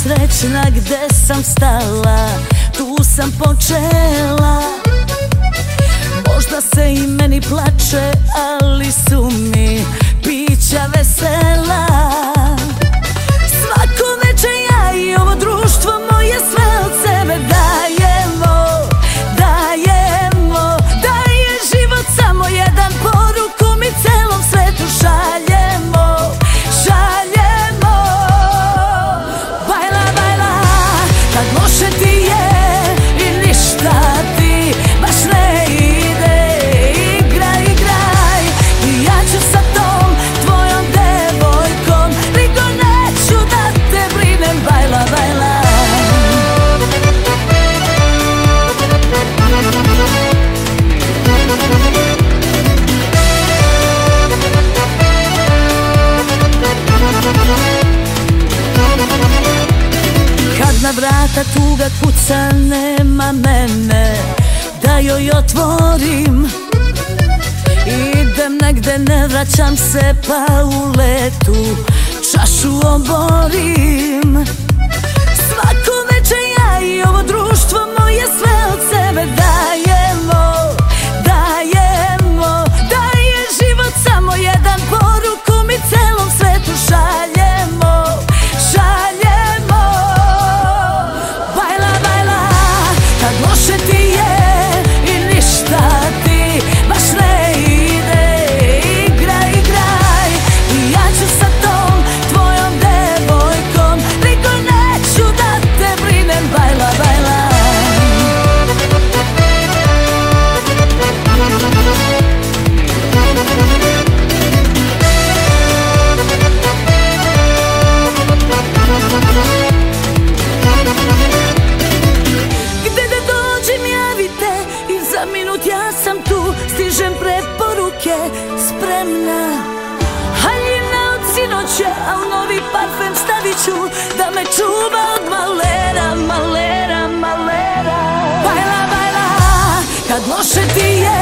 srećna gde sam stala, tu sam počela. Možda se i meni plače, ali su mi pića vesela. Svako večer ja i ovo društvo moje sve od sebe dajemo, dajemo. Da je život samo jedan, poruku mi celom svetu šaljemo, šaljemo. Bajla, bajla, kad loše ti je i ništa ti baš ne ide. Igraj, igraj i ja ću sa tom tvojom devojkom, niko neću da te brinem. Bajla, bajla. Kad na vrata tuga kuca, nema mene da joj otvorim. Idem negde, ne vraćam se, pa u letu čašu oborim. Svako večer ja i ovo društvo moje sve od sebe dajemo, dajemo. Da je život samo jedan, poruku mi celom svetu šaljemo, šaljemo. Bajla, bajla, kad loše ti je i ništa ti baš ne ide. Igraj, igraj i ja ću sa tom tvojom devojkom, niko neću da te brinem. Bajla, bajla. Gde da dođem javite i za minut ja sam tu. Stižem preporuke, spremna. Haljina od sinoće, a u novi parfem stavit ću da me čuva od malera, malera, malera. Bajla, bajla, kad loše ti je